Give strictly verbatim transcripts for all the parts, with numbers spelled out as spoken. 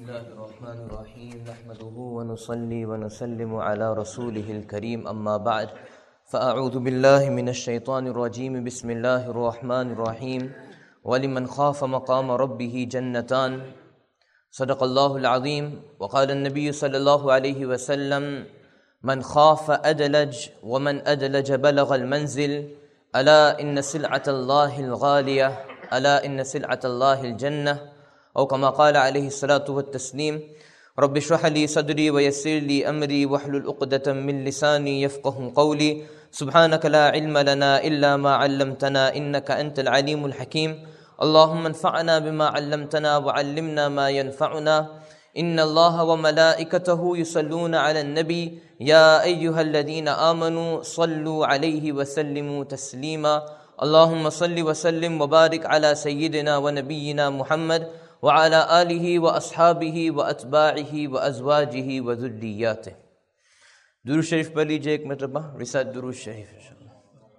الله الرحمن الرحيم نحمده ونصلي ونسلم على رسوله الكريم أما بعد فأعوذ بالله من الشيطان الرجيم بسم الله الرحمن الرحيم ولمن خاف مقام ربه جنتان صدق الله العظيم وقال النبي صلى الله عليه وسلم من خاف أدلج ومن أدلج بلغ المنزل ألا إن سلعة الله الغالية ألا إن سلعة الله الجنة أو كما قال عليه الصلاة والتسليم رب اشرح لي صدري ويسر لي أمري واحلل عقدة من لساني يفقه قولي سبحانك لا علم لنا إلا ما علمتنا إنك أنت العليم الحكيم اللهم انفعنا بما علمتنا وعلمنا ما ينفعنا إن الله وملائكته يصلون على النبي يا أيها الذين آمنوا صلوا عليه وسلموا تسليما اللهم صل وسلم وبارك على سيدنا ونبينا محمد وعلى آله وأصحابه وأتباعه وأزواجه وذرياته. Durood Sharif par lijiye ek martaba, recite Durood Sharif inshallah.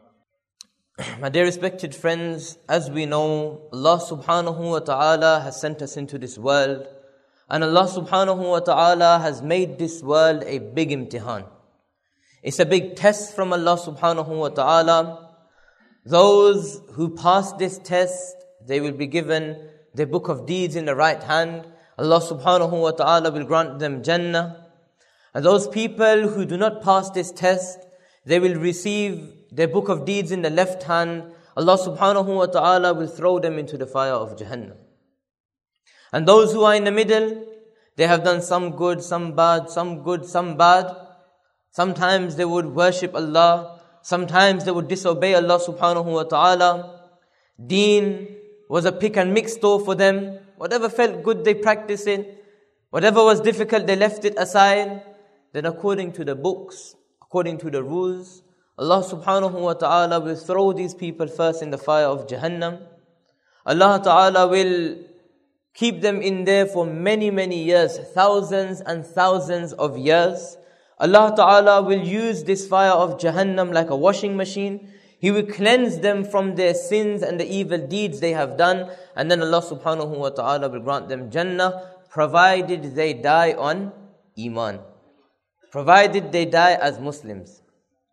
My dear respected friends, as we know, Allah subhanahu wa ta'ala has sent us into this world, and Allah subhanahu wa ta'ala has made this world a big imtihan. It's a big test from Allah subhanahu wa ta'ala. Those who pass this test, they will be given the book of deeds in the right hand. Allah subhanahu wa ta'ala will grant them Jannah. And those people who do not pass this test, they will receive their book of deeds in the left hand. Allah subhanahu wa ta'ala will throw them into the fire of Jahannam. And those who are in the middle, they have done some good, some bad, some good, some bad. Sometimes they would worship Allah. Sometimes they would disobey Allah subhanahu wa ta'ala. Deen was a pick and mix store for them. Whatever felt good, they practiced it. Whatever was difficult, they left it aside. Then according to the books, according to the rules, Allah subhanahu wa ta'ala will throw these people first in the fire of Jahannam. Allah ta'ala will keep them in there for many, many years, thousands and thousands of years. Allah ta'ala will use this fire of Jahannam like a washing machine. He will cleanse them from their sins and the evil deeds they have done. And then Allah subhanahu wa ta'ala will grant them Jannah, provided they die on Iman. Provided they die as Muslims.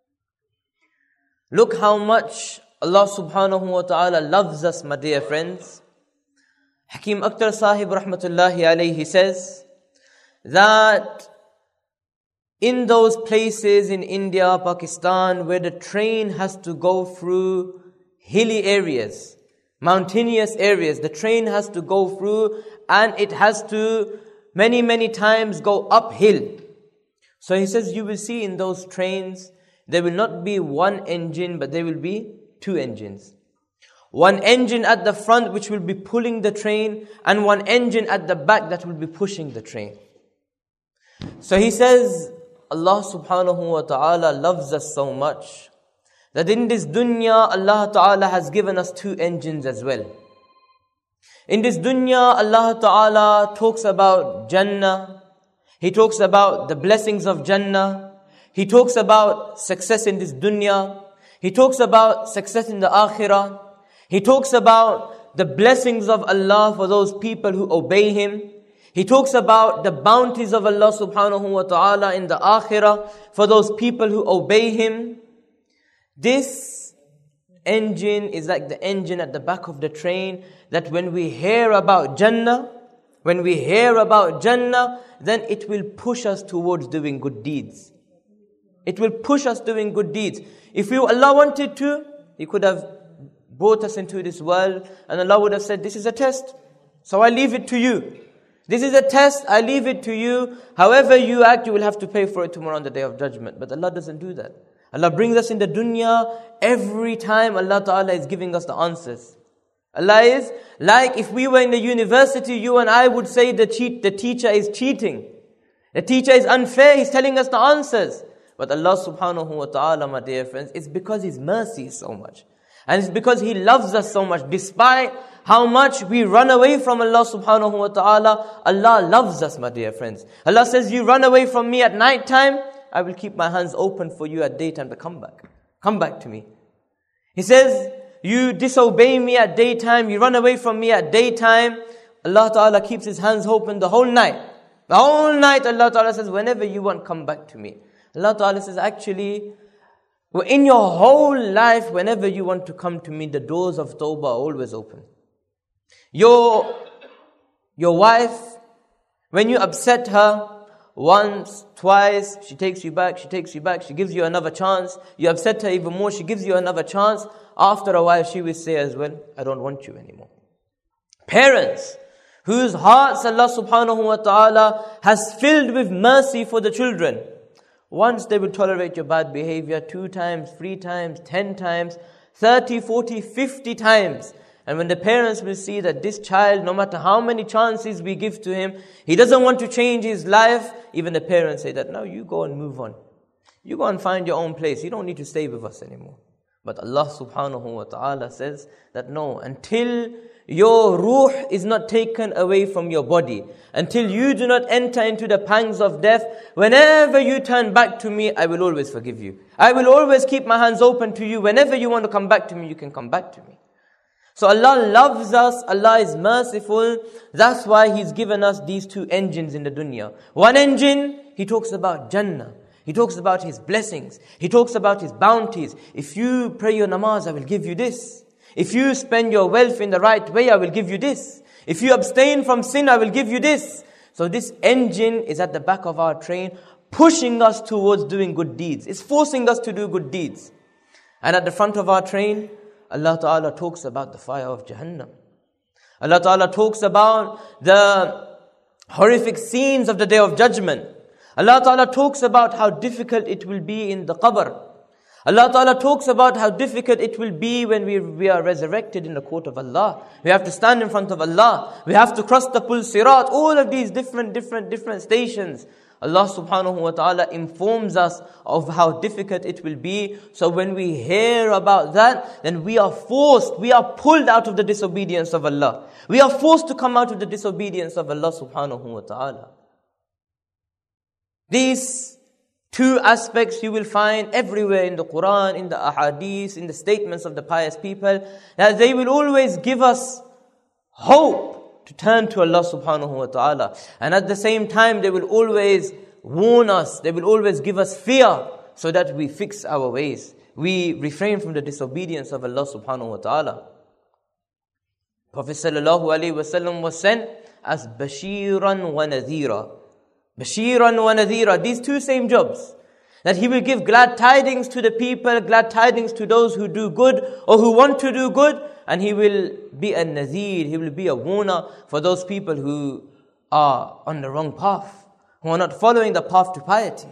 Look how much Allah subhanahu wa ta'ala loves us, my dear friends. Hakim Akhtar Sahib rahmatullahi alayhi says that in those places in India, Pakistan, where the train has to go through hilly areas, mountainous areas, the train has to go through and it has to many, many times go uphill. So he says, you will see in those trains, there will not be one engine, but there will be two engines. One engine at the front which will be pulling the train, and one engine at the back that will be pushing the train. So he says, Allah subhanahu wa ta'ala loves us so much that in this dunya, Allah ta'ala has given us two engines as well. In this dunya, Allah ta'ala talks about Jannah. He talks about the blessings of Jannah. He talks about success in this dunya. He talks about success in the akhirah. He talks about the blessings of Allah for those people who obey Him. He talks about the bounties of Allah subhanahu wa ta'ala in the akhirah for those people who obey Him. This engine is like the engine at the back of the train, that when we hear about Jannah, when we hear about Jannah, then it will push us towards doing good deeds. It will push us doing good deeds. If you, Allah wanted to, He could have brought us into this world and Allah would have said, this is a test, so I leave it to you. This is a test, I leave it to you. However you act, you will have to pay for it tomorrow on the Day of Judgment. But Allah doesn't do that. Allah brings us in the dunya. Every time Allah Ta'ala is giving us the answers. Allah is like if we were in the university, you and I would say the cheat, the teacher is cheating. The teacher is unfair, he's telling us the answers. But Allah subhanahu wa ta'ala, my dear friends, it's because His mercy is so much. And it's because He loves us so much. Despite how much we run away from Allah subhanahu wa ta'ala, Allah loves us, my dear friends. Allah says, you run away from me at night time, I will keep my hands open for you at daytime, but come back. Come back to me. He says, you disobey me at daytime, you run away from me at daytime, Allah Ta'ala keeps His hands open the whole night. The whole night Allah Ta'ala says, whenever you want, come back to me. Allah Ta'ala says, actually, in your whole life, whenever you want to come to me, the doors of Tawbah are always open. Your, your wife, when you upset her, once, twice, she takes you back, she takes you back, she gives you another chance. You upset her even more, she gives you another chance. After a while, she will say as well, I don't want you anymore. Parents, whose hearts Allah subhanahu wa ta'ala has filled with mercy for the children. Once they will tolerate your bad behavior, two times, three times, ten times, thirty, forty, fifty times. And when the parents will see that this child, no matter how many chances we give to him, he doesn't want to change his life, even the parents say that, no, you go and move on. You go and find your own place. You don't need to stay with us anymore. But Allah subhanahu wa ta'ala says that no, until your ruh is not taken away from your body, until you do not enter into the pangs of death, whenever you turn back to me, I will always forgive you. I will always keep my hands open to you. Whenever you want to come back to me, you can come back to me. So Allah loves us, Allah is merciful. That's why He's given us these two engines in the dunya. One engine, He talks about Jannah. He talks about His blessings. He talks about His bounties. If you pray your namaz, I will give you this. If you spend your wealth in the right way, I will give you this. If you abstain from sin, I will give you this. So this engine is at the back of our train, pushing us towards doing good deeds. It's forcing us to do good deeds. And at the front of our train, Allah Ta'ala talks about the fire of Jahannam. Allah Ta'ala talks about the horrific scenes of the Day of Judgment. Allah Ta'ala talks about how difficult it will be in the qabr. Allah Ta'ala talks about how difficult it will be when we, we are resurrected in the court of Allah. We have to stand in front of Allah. We have to cross the Pul Sirat. All of these different, different, different stations. Allah subhanahu wa ta'ala informs us of how difficult it will be. So when we hear about that, then we are forced, we are pulled out of the disobedience of Allah. We are forced to come out of the disobedience of Allah subhanahu wa ta'ala. These two aspects you will find everywhere in the Quran, in the ahadith, in the statements of the pious people, that they will always give us hope to turn to Allah subhanahu wa ta'ala. And at the same time, they will always warn us, they will always give us fear, so that we fix our ways. We refrain from the disobedience of Allah subhanahu wa ta'ala. Prophet sallallahu alaihi wasallam was sent as Bashiran wa Nadhira. Bashiran wa Nadhira, these two same jobs. That He will give glad tidings to the people, glad tidings to those who do good or who want to do good. And He will be a Nadhir, He will be a warner for those people who are on the wrong path, who are not following the path to piety.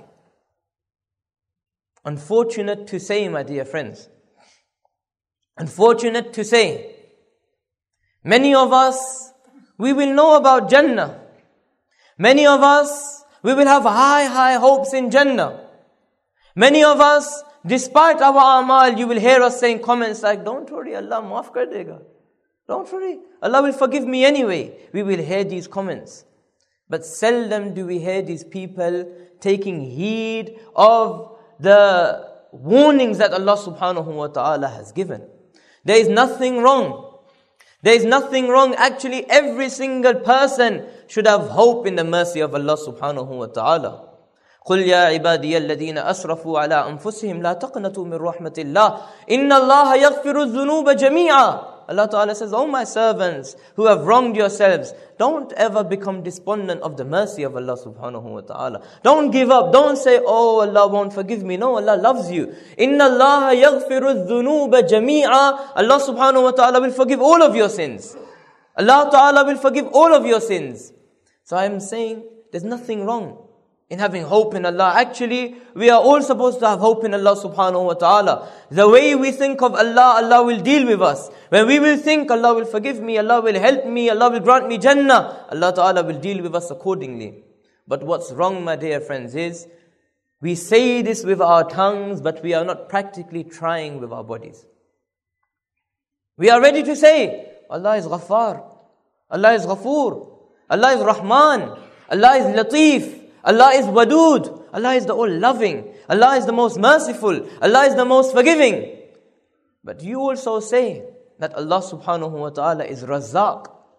Unfortunate to say, my dear friends, unfortunate to say, many of us, we will know about Jannah. Many of us, we will have high, high hopes in Jannah. Many of us, despite our amal, you will hear us saying comments like, don't worry, Allah maaf kar dega. Don't worry, Allah will forgive me anyway. We will hear these comments. But seldom do we hear these people taking heed of the warnings that Allah subhanahu wa ta'ala has given. There is nothing wrong. There is nothing wrong. Actually, every single person should have hope in the mercy of Allah subhanahu wa ta'ala. قُلْ يَا عِبَادِيَ الَّذِينَ أَسْرَفُوا عَلَىٰ أَنفُسِهِمْ لَا تَقْنَطُوا مِنْ رَحْمَةِ اللَّهِ إِنَّ اللَّهَ يَغْفِرُ الذُّنُوبَ جَمِيعًا. Allah Ta'ala says, oh my servants who have wronged yourselves, don't ever become despondent of the mercy of Allah subhanahu wa ta'ala. Don't give up. Don't say, oh, Allah won't forgive me. No, Allah loves you. إِنَّ اللَّهَ يَغْفِرُ الذُّنُوبَ جَمِيعًا. Allah subhanahu wa ta'ala will forgive all of your sins. Allah Ta'ala will forgive all of your sins. So I am saying, there's nothing wrong in having hope in Allah. Actually, we are all supposed to have hope in Allah subhanahu wa ta'ala. The way we think of Allah, Allah will deal with us. When we will think, Allah will forgive me, Allah will help me, Allah will grant me Jannah, Allah Ta'ala will deal with us accordingly. But what's wrong, my dear friends, is we say this with our tongues, but we are not practically trying with our bodies. We are ready to say, Allah is Ghaffar, Allah is Ghafoor, Allah is Rahman, Allah is Latif, Allah is Wadud, Allah is the all-loving, Allah is the most merciful, Allah is the most forgiving. But you also say that Allah subhanahu wa ta'ala is Razzaq.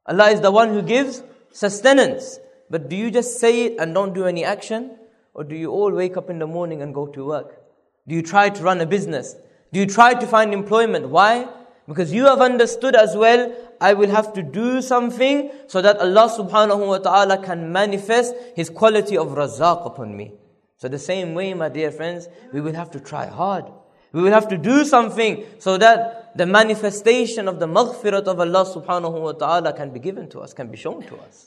Allah is the one who gives sustenance. But do you just say it and don't do any action? Or do you all wake up in the morning and go to work? Do you try to run a business? Do you try to find employment? Why? Because you have understood as well, I will have to do something so that Allah subhanahu wa ta'ala can manifest His quality of Razzaq upon me. So the same way, my dear friends, we will have to try hard. We will have to do something so that the manifestation of the maghfirat of Allah subhanahu wa ta'ala can be given to us, can be shown to us.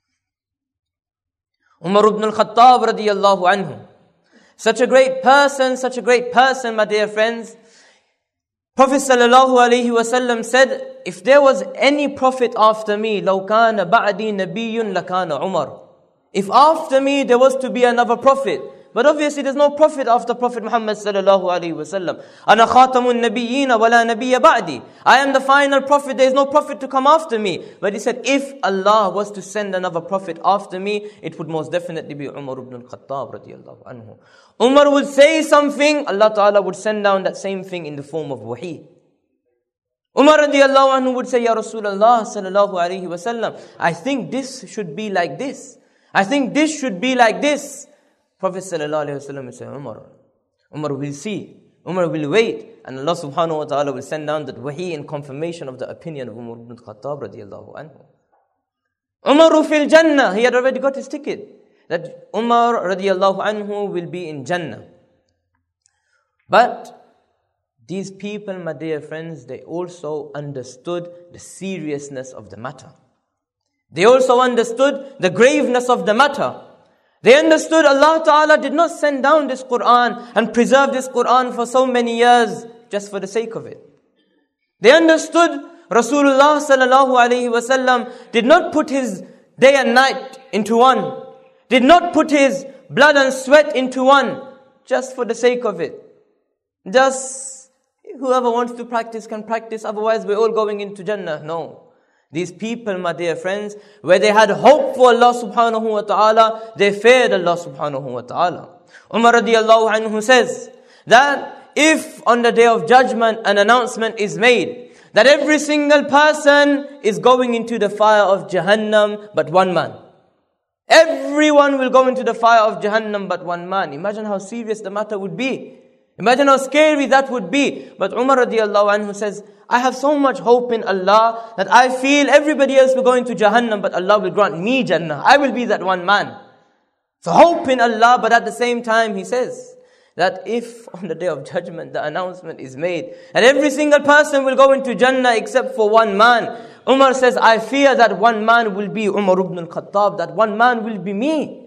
Umar ibn al-Khattab radiyallahu anhu, such a great person, such a great person, my dear friends. Prophet sallallahu alayhi wasallam said, if there was any prophet after me, لَوْ كَانَ بَعْدِي نَبِيٌّ لَكَانَ عُمَرٌ. If after me there was to be another prophet, but obviously there's no prophet after Prophet Muhammad sallallahu alayhi wasallam. أَنَا خَاتَمُ النَّبِيِّينَ وَلَا نَبِيَّ بَعْدِي. I am the final prophet, there is no prophet to come after me. But he said, if Allah was to send another prophet after me, it would most definitely be Umar ibn al-Khattab radiyallahu anhu. Umar would say something, Allah Ta'ala would send down that same thing in the form of wahi. Umar radiyallahu anhu would say, Ya Rasulullah sallallahu alayhi wasallam, I think this should be like this. I think this should be like this. Prophet sallallahu alayhi wasallam would say, Umar, Umar will see, Umar will wait, and Allah subhanahu wa ta'ala will send down that wahi in confirmation of the opinion of Umar ibn Khattab radiyallahu anhu. Umar fil Jannah, he had already got his ticket, that Umar radiyallahu anhu will be in Jannah. But these people, my dear friends, they also understood the seriousness of the matter. They also understood the graveness of the matter. They understood Allah Ta'ala did not send down this Quran and preserve this Quran for so many years just for the sake of it. They understood Rasulullah sallallahu alayhi wasallam did not put his day and night into one, did not put his blood and sweat into one just for the sake of it. Just whoever wants to practice can practice, otherwise we're all going into Jannah. No. These people, my dear friends, where they had hope for Allah subhanahu wa ta'ala, they feared Allah subhanahu wa ta'ala. Umar radiyallahu anhu says that if on the day of judgment an announcement is made that every single person is going into the fire of Jahannam but one man. Everyone will go into the fire of Jahannam but one man. Imagine how serious the matter would be. Imagine how scary that would be. But Umar radiyallahu anhu says, I have so much hope in Allah that I feel everybody else will go into Jahannam, but Allah will grant me Jannah. I will be that one man. So hope in Allah, but at the same time he says that if on the day of judgment the announcement is made and every single person will go into Jannah except for one man, Umar says, I fear that one man will be Umar ibn al-Khattab, that one man will be me.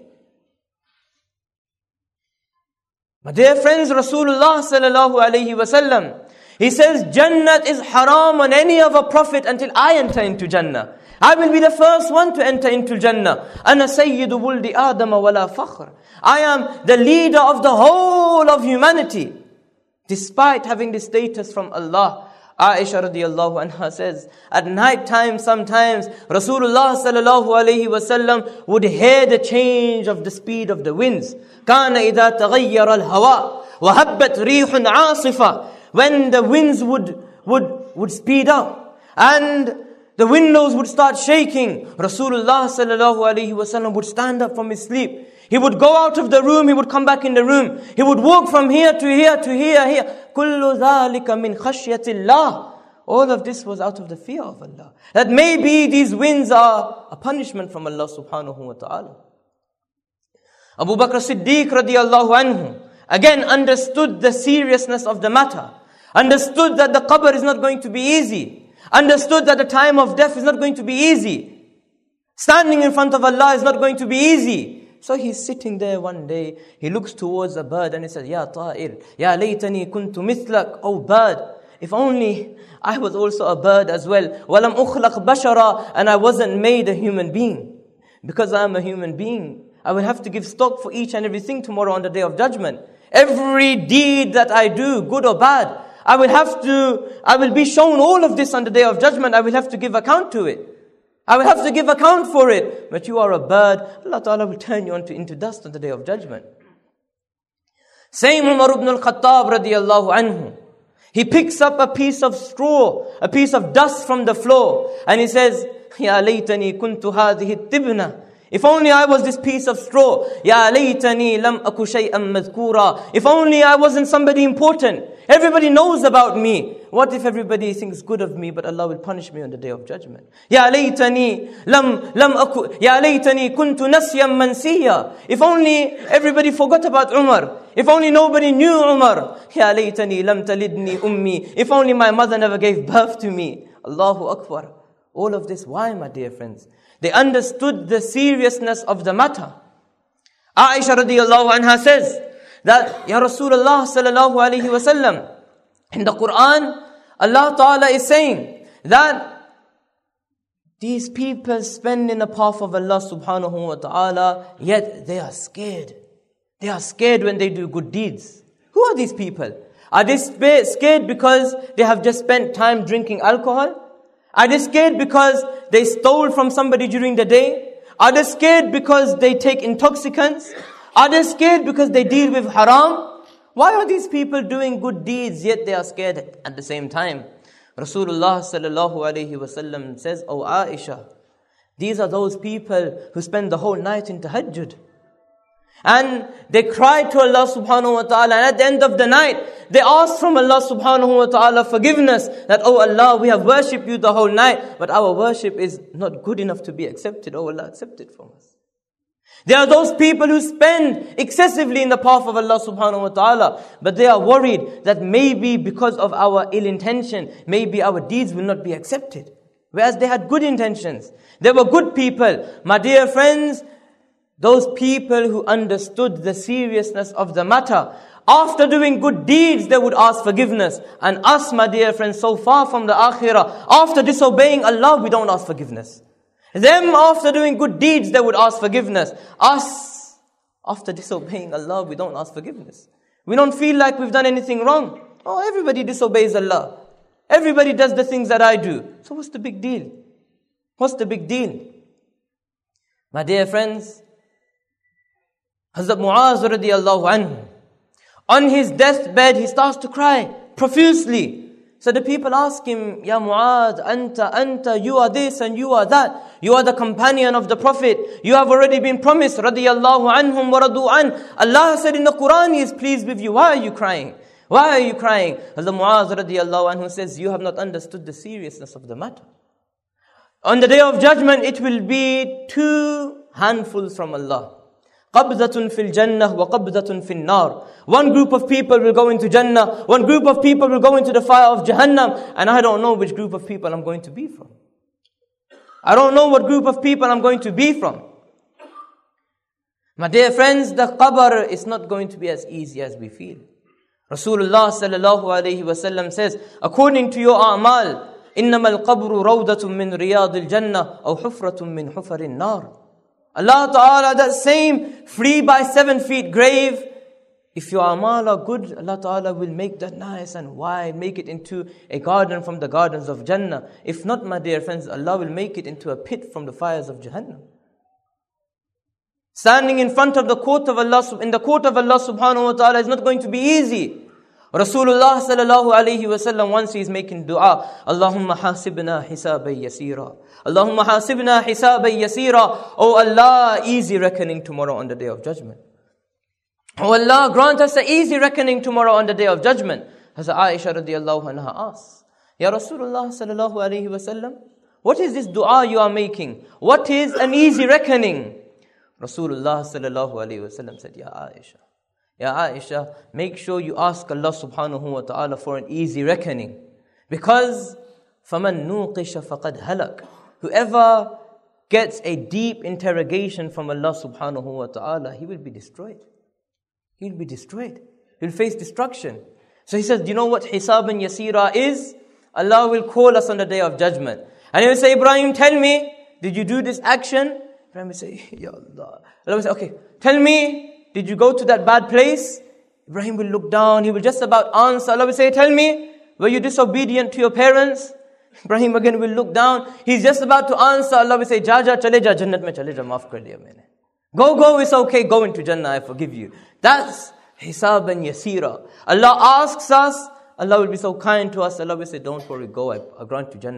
My dear friends, Rasulullah sallallahu alayhi wasallam, he says, Jannah is haram on any other prophet until I enter into Jannah. I will be the first one to enter into Jannah. Ana sayyidu wuldi Adama wala fakhr. I am the leader of the whole of humanity. Despite having this status from Allah, Aisha radiyallahu anha says, at night time sometimes Rasulullah sallallahu alayhi wasallam would hear the change of the speed of the winds. كان إذا تغير الهواء وهبت ريح عاصفة. When the winds would, would, would speed up and the windows would start shaking, Rasulullah sallallahu alayhi wasallam would stand up from his sleep. He would go out of the room, he would come back in the room. He would walk from here to here to here, here. كُلُّ ذَلِكَ مِنْ خَشْيَةِ اللَّهِ. All of this was out of the fear of Allah. That maybe these winds are a punishment from Allah subhanahu wa ta'ala. Abu Bakr Siddiq radiyallahu anhu again understood the seriousness of the matter. Understood that the qabr is not going to be easy. Understood that the time of death is not going to be easy. Standing in front of Allah is not going to be easy. So he's sitting there one day. He looks towards a bird and he says, Ya ta'ir, Ya laytani kuntu mithlak, oh bird. If only I was also a bird as well. Walam ukhlaq bashara, and I wasn't made a human being. Because I am a human being, I will have to give stock for each and everything tomorrow on the day of judgment. Every deed that I do, good or bad, I will have to, I will be shown all of this on the day of judgment. I will have to give account to it. I will have to give account for it. But you are a bird, Allah Ta'ala will turn you into, into dust on the day of judgment. Same Umar ibn al-Khattab radiyallahu anhu. He picks up a piece of straw, a piece of dust from the floor, and he says, Ya laytani kuntu hadhihi tibna. If only I was this piece of straw. Ya laytani lam aku shay'an madhkura. If only I wasn't somebody important. Everybody knows about me. What if everybody thinks good of me, but Allah will punish me on the day of judgment? Ya laytani lam lam aku ya laytani kuntu nasyan mansiya. If only everybody forgot about Umar. If only nobody knew Umar. Ya laytani lam talidni ummi. If only my mother never gave birth to me. Allahu Akbar. All of this, why, my dear friends? They understood the seriousness of the matter. Aisha radiallahu anha says that, Ya Rasulullah sallallahu alayhi wa sallam, in the Quran, Allah Ta'ala is saying that these people spend in the path of Allah subhanahu wa ta'ala, yet they are scared. They are scared when they do good deeds. Who are these people? Are they scared because they have just spent time drinking alcohol? Are they scared because they stole from somebody during the day? Are they scared because they take intoxicants? Are they scared because they deal with haram? Why are these people doing good deeds yet they are scared at the same time? Rasulullah sallallahu alayhi wa sallam says, "O Aisha, these are those people who spend the whole night in tahajjud. And they cry to Allah subhanahu wa ta'ala, and at the end of the night, they ask from Allah subhanahu wa ta'ala forgiveness, that, oh Allah, we have worshipped you the whole night, but our worship is not good enough to be accepted. Oh Allah, accept it from us." There are those people who spend excessively in the path of Allah subhanahu wa ta'ala, but they are worried that maybe because of our ill intention, maybe our deeds will not be accepted. Whereas they had good intentions. They were good people. My dear friends, those people who understood the seriousness of the matter, after doing good deeds, they would ask forgiveness. And us, my dear friends, so far from the akhirah, after disobeying Allah, we don't ask forgiveness. Them, after doing good deeds, they would ask forgiveness. Us, after disobeying Allah, we don't ask forgiveness. We don't feel like we've done anything wrong. Oh, everybody disobeys Allah. Everybody does the things that I do. So what's the big deal? What's the big deal? My dear friends, Hazrat Muaz radiallahu anhu, on his deathbed, he starts to cry profusely. So the people ask him, "Ya Muaz, anta, anta, you are this and you are that. You are the companion of the Prophet. You have already been promised, radiallahu anhum wa radu an. Allah said in the Quran, He is pleased with you. Why are you crying? Why are you crying?" Hazrat Muaz radiallahu anhu says, "You have not understood the seriousness of the matter. On the day of judgment, it will be two handfuls from Allah. قَبْضَةٌ فِي الْجَنَّةِ وَقَبْضَةٌ فِي النَّارِ. One group of people will go into Jannah. One group of people will go into the fire of Jahannam. And I don't know which group of people I'm going to be from. I don't know what group of people I'm going to be from." My dear friends, the qabr is not going to be as easy as we feel. Rasulullah sallallahu alayhi wa sallam says, according to your a'mal, إِنَّمَا الْقَبْرُ رَوْضَةٌ مِّن رِيَاضِ الْجَنَّةِ أَوْ حُفْرَةٌ مِّن حُفَرِ النَّارِ. Allah Ta'ala, that same three by seven feet grave, if your amal are good, Allah Ta'ala will make that nice and wide, make it into a garden from the gardens of Jannah. If not, my dear friends, Allah will make it into a pit from the fires of Jahannam. Standing in front of the court of Allah, in the court of Allah Subhanahu wa Ta'ala is not going to be easy. Rasulullah sallallahu alayhi wa sallam, once he is making dua, Allahumma hasibna hisaban yasira. Allahumma hasibna hisaban yasira. Oh Allah, easy reckoning tomorrow on the day of judgment. Oh Allah, grant us an easy reckoning tomorrow on the day of judgment. Hazrat Aisha radiallahu anha asks, Ya Rasulullah sallallahu alayhi wa sallam, what is this dua you are making? What is an easy reckoning? Rasulullah sallallahu alayhi wa sallam said, Ya Aisha, Ya Aisha, make sure you ask Allah subhanahu wa ta'ala for an easy reckoning. Because فَمَنْ نُوقِشَ فَقَدْ هَلَكَ. Whoever gets a deep interrogation from Allah subhanahu wa ta'ala, he will be destroyed. He will be destroyed. He will face destruction. So he says, do you know what hisab and yasira is? Allah will call us on the day of judgment. And he will say, Ibrahim, tell me, did you do this action? Ibrahim will say, Ya Allah. Allah will say, okay, tell me, did you go to that bad place? Ibrahim will look down. He will just about answer. Allah will say, tell me, were you disobedient to your parents? Ibrahim again will look down. He's just about to answer. Allah will say, Ja ja chale ja, Jannat mein chale ja, maaf kar diya maine. Go, go, it's okay. Go into Jannah, I forgive you. That's hisab and yasira. Allah asks us. Allah will be so kind to us. Allah will say, don't worry, go, I, I grant you Jannah.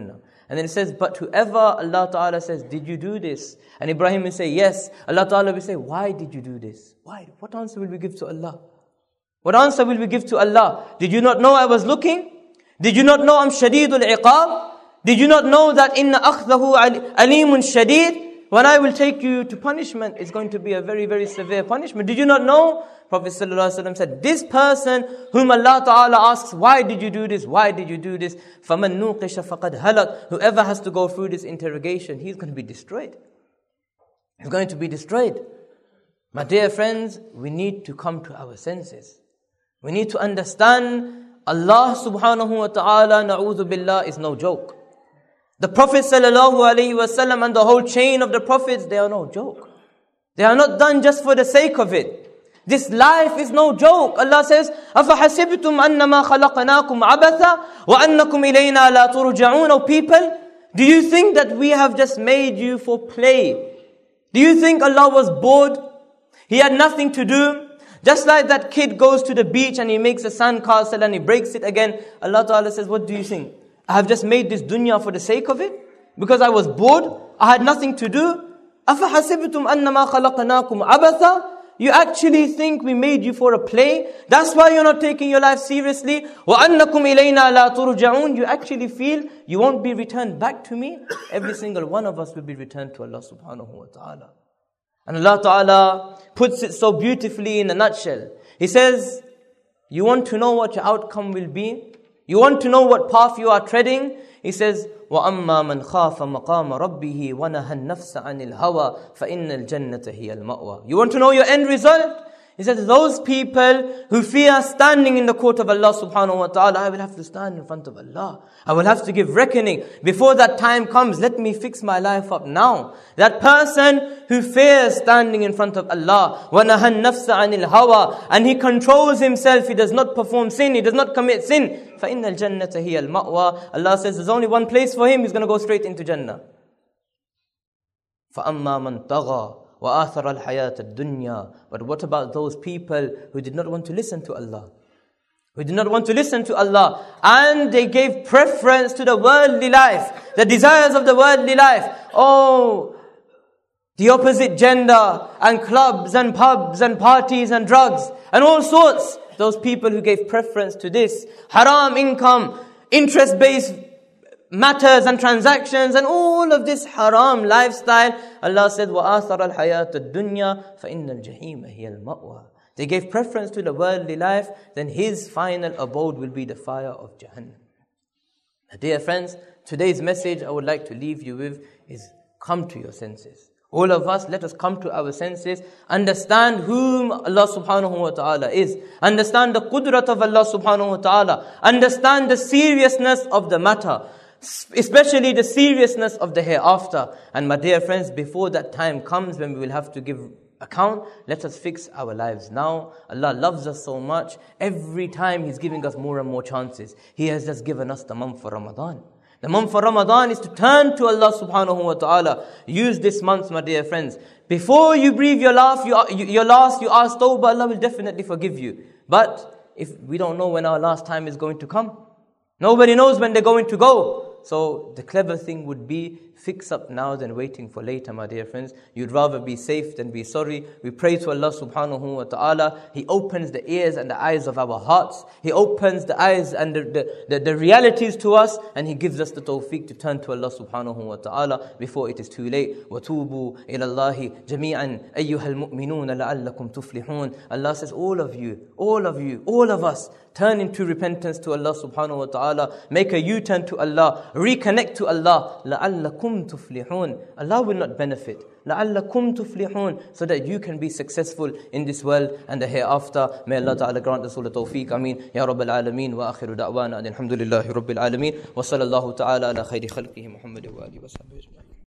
And then it says, but whoever Allah Ta'ala says, did you do this? And Ibrahim will say, yes. Allah Ta'ala will say, why did you do this? Why? What answer will we give to Allah? What answer will we give to Allah? Did you not know I was looking? Did you not know I'm shadidul iqab? Did you not know that inna akhdahu alimun shadid? When I will take you to punishment, it's going to be a very, very severe punishment. Did you not know? Prophet ﷺ said, this person whom Allah Ta'ala asks, why did you do this? Why did you do this? فَمَن نُوقِشَ فَقَدْ هَلَكَ. Whoever has to go through this interrogation, he's going to be destroyed. He's going to be destroyed. My dear friends, we need to come to our senses. We need to understand Allah subhanahu wa ta'ala, na'udhu billah, is no joke. The Prophet sallallahu alaihi wasallam and the whole chain of the Prophets, they are no joke. They are not done just for the sake of it. This life is no joke. Allah says, أَفَحَسِبْتُمْ أَنَّمَا خَلَقْنَاكُمْ عَبَثًا وَأَنَّكُمْ إِلَيْنَا لَا تُرْجَعُونَ. O people, do you think that we have just made you for play? Do you think Allah was bored? He had nothing to do? Just like that kid goes to the beach and he makes a sandcastle and he breaks it again. Allah Ta'ala says, what do you think? I have just made this dunya for the sake of it? Because I was bored? I had nothing to do? أَفَحَسِبْتُمْ أَنَّمَا خَلَقْنَاكُمْ عَبَثًا. You actually think we made you for a play? That's why you're not taking your life seriously? وَأَنَّكُمْ إِلَيْنَا لَا تُرْجَعُونَ. You actually feel you won't be returned back to me? Every single one of us will be returned to Allah subhanahu wa ta'ala. And Allah Ta'ala puts it so beautifully in a nutshell. He says, you want to know what your outcome will be? You want to know what path you are treading? He says, وَأَمَّا مَنْ خَافَ مَقَامَ رَبِّهِ وَنَهَى النَّفْسَ عَنِ الْهَوَى فَإِنَّ الْجَنَّةَ هِيَ الْمَأْوَى. You want to know your end result? He says, those people who fear standing in the court of Allah subhanahu wa ta'ala, I will have to stand in front of Allah. I will have to give reckoning. Before that time comes, let me fix my life up now. That person who fears standing in front of Allah, وَنَهَى النَّفْسَ عَنِ الْهَوَى, and he controls himself, he does not perform sin, he does not commit sin, فَإِنَّ الْجَنَّةَ هِيَ الْمَأْوَى. Allah says there's only one place for him, he's going to go straight into Jannah. فَأَمَّا مَنْ طَغَى وَآثَرَ الْحَيَاةَ الدُّنْيَا. But what about those people who did not want to listen to Allah? Who did not want to listen to Allah, and they gave preference to the worldly life, the desires of the worldly life. Oh, the opposite gender, and clubs, and pubs, and parties, and drugs, and all sorts. Those people who gave preference to this, haram income, interest-based matters and transactions, and all of this haram lifestyle. Allah said, وَآثَرَ الْحَيَاةَ الدُّنْيَا فَإِنَّ الْجَحِيمَ هِيَ الْمَأْوَى. They gave preference to the worldly life, then his final abode will be the fire of Jahannam. Dear friends, today's message I would like to leave you with is, come to your senses. All of us, let us come to our senses, understand whom Allah subhanahu wa ta'ala is, understand the qudrat of Allah subhanahu wa ta'ala, understand the seriousness of the matter, especially the seriousness of the hereafter. And my dear friends, before that time comes when we will have to give account, let us fix our lives now. Allah loves us so much. Every time He's giving us more and more chances. He has just given us the month for Ramadan. The month for Ramadan is to turn to Allah subhanahu wa ta'ala. Use this month, my dear friends. Before you breathe your last, you, your last, you ask tawbah, Allah will definitely forgive you. But if we don't know when our last time is going to come, nobody knows when they're going to go. So the clever thing would be, fix up now than waiting for later, my dear friends. You'd rather be safe than be sorry. We pray to Allah subhanahu wa ta'ala. He opens the ears and the eyes of our hearts. He opens the eyes and the, the, the, the realities to us, and He gives us the tawfiq to turn to Allah subhanahu wa ta'ala before it is too late. وَتُوبُوا إِلَى اللَّهِ جَمِيعًا أَيُّهَا الْمُؤْمِنُونَ لَعَلَّكُمْ تُفْلِحُونَ. Allah says, all of you, all of you, all of us, turn into repentance to Allah subhanahu wa ta'ala. Make a U-turn to Allah. Reconnect to Allah. لَعَلَّكُمْ تُفْلِحُونَ. Allah will not benefit. لَعَلَّكُمْ تُفْلِحُونَ. So that you can be successful in this world and the hereafter. May Allah ta'ala grant us all the tawfiq. Ameen. Ya Rabbal Alameen. Wa akhiru da'wana. Alhamdulillahi Rabbil Alameen. Wa sallallahu ta'ala ala khayri khalqihi Muhammad wa alihi wa sahbihi.